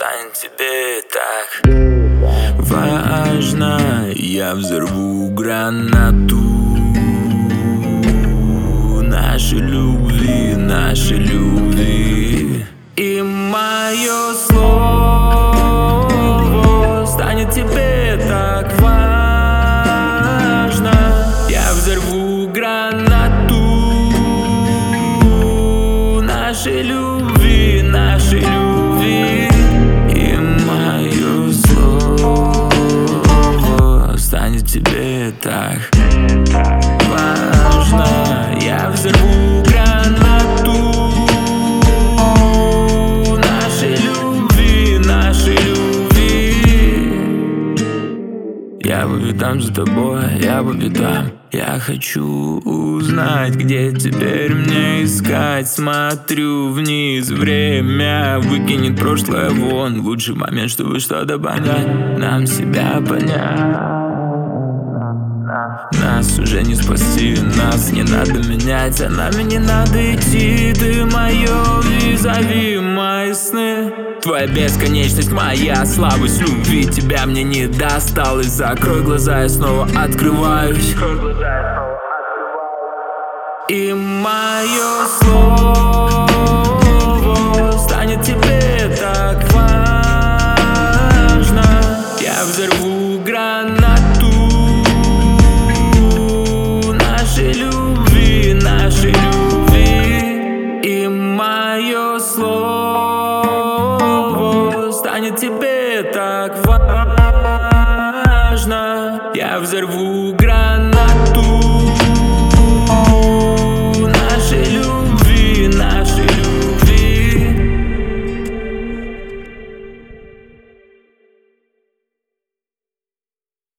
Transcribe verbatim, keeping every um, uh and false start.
станет тебе так важно. Я взорву гранату нашей любви, нашей любви. И мое слово станет тебе так важно. Я взорву гранату нашей любви, нашей любви. И мое слово станет тебе так важно. Я взорву гранату нашей любви, нашей любви. Я по пятам за тобой, я по пятам. Я хочу узнать, где теперь мне искать. Смотрю вниз, время выкинет прошлое вон. Лучший момент, чтобы что-то понять, нам себя понять. Нас уже не спасти, нас не надо менять, а нами не надо идти. Ты мое визави, мои сны. Твоя бесконечность, моя слабость любви. Тебя мне не досталось. Закрой глаза, я снова открываюсь. И мое слово станет тебе так важно. Я взорву гранату нашей любви, нашей любви. И мое слово станет тебе так важно. Я взорву гранату